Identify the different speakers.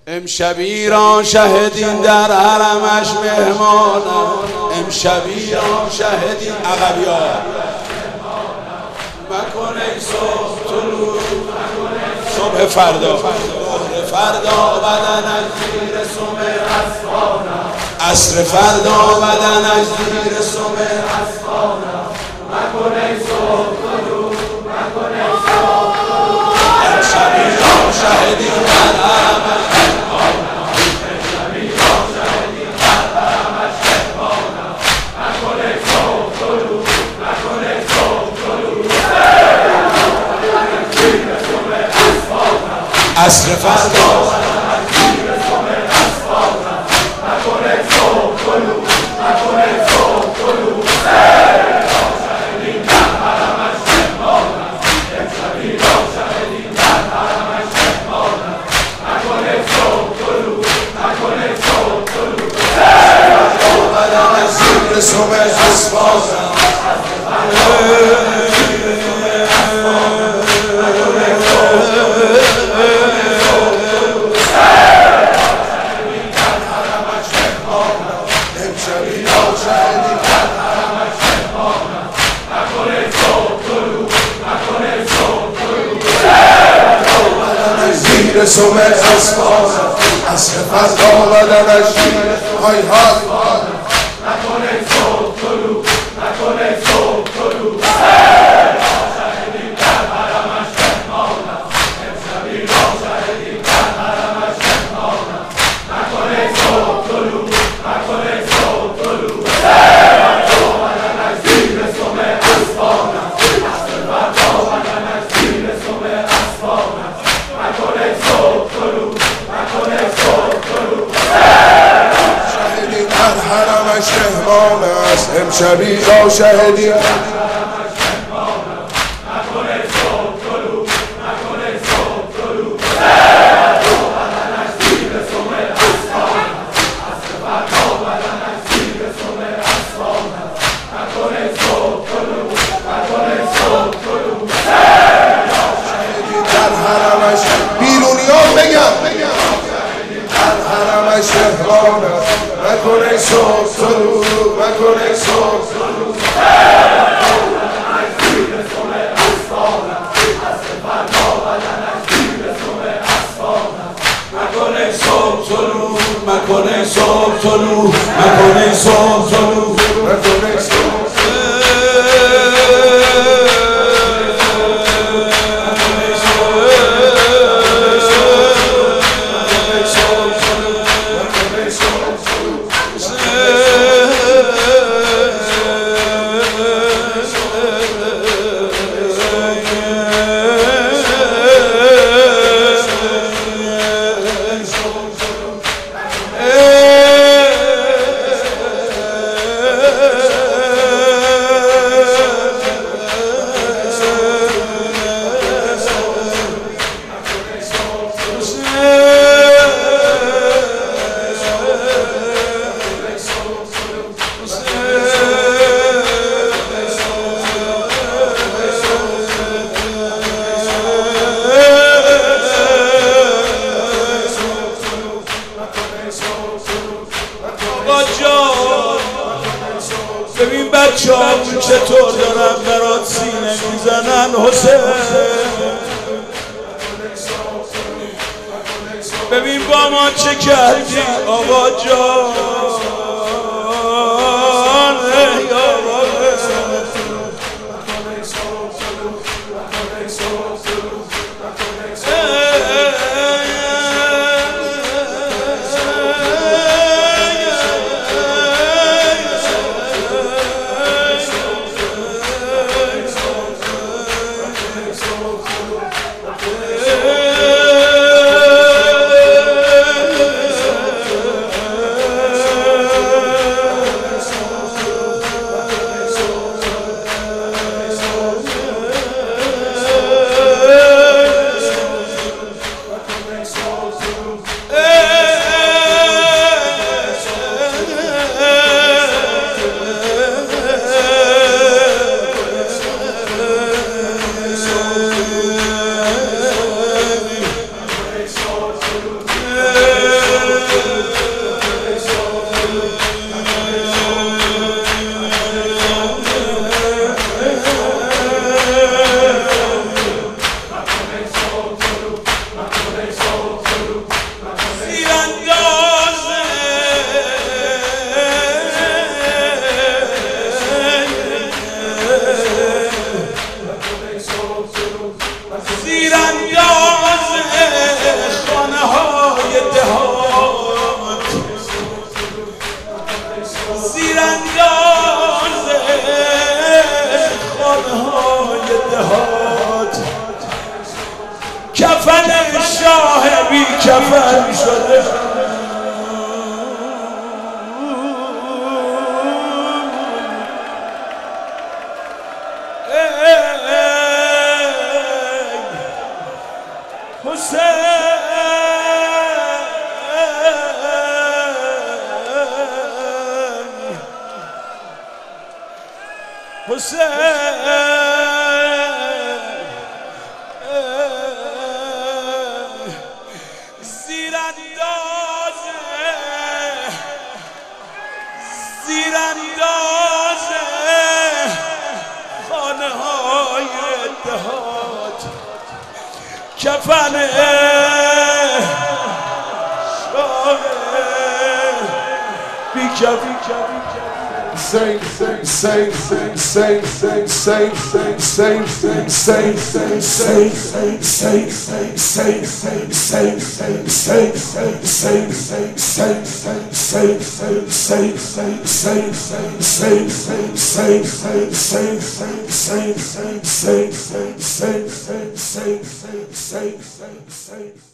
Speaker 1: امشب ایران شهدین در حرمش مهمانم، امشب ایران شهدین عقبیا مکن ای صبح طلوع، صبح فردا فردا بدنش زیر سم اسبانم، عصر فردا بدنش زیر سم اسبانم مکن ای صبح طلوع، مکن ای صبح طلوع. امشب ایران شهدین در حرمش مهمانم، امشب ایران شهدین در حرمش مهمانم مکن ای صبح طلوع، مکن ای صبح طلوع. زیر سم اسبانم، عصر فردا بدنش زیر سم اسبانم مکن ای صبح طلوع، مکن ای صبح طلوع. شهدین در حرمش مهمانم، امشب ایران شهدین در حرمش مهمانم مکن ای صبح طلوع، مکن ای صبح طلوع. بدنش زیر سم اسبانم، سم اسبانم، عصر فردا بدنش های های مکن ای صبح طلوع، مکن ای صبح طلوع. شهدین در حرمش مهمانم، امشب ایران شهدین در حرمش مهمانم مکن ای صبح طلوع، مکن ای صبح طلوع. بدنش زیر سم اسبانم، عصر فردا بدنش زیر سم اسبانم مکن ای صبح طلوع، مکن ای صبح طلوع. شهدین در حرمش مهمان است، امشب ایران شهدین در حرمش مهمانم مکن ای صبح طلوع، مکن ای صبح طلوع. بدنش زیر سم اسبانم، عصر فردا بدنش زیر سم اسبانم مکن ای صبح طلوع، مکن ای صبح طلوع. شهدین در حرمش بیرونیان بگم در حرمش مهمانم مکن ای صبح طلوع، مکن ای صبح طلوع. بدنش زیر سم اسبانم، عصر فردا بدنش زیر سم اسبانم مکن ای صبح طلوع، مکن ای صبح طلوع، مکن ای صبح طلوع، مکن ای صبح. ببین بچه‌هامون چطور دارن برات سینه میزنن حسین، ببین با ما چه کردی آقا جان، ای آقا کفن شده حسین زیرانداز خانه های اتحاد کفن شاه بی کفی Say, say, say, say, say, say, say, say, say, say, say, say, say, say, say, say, say, say,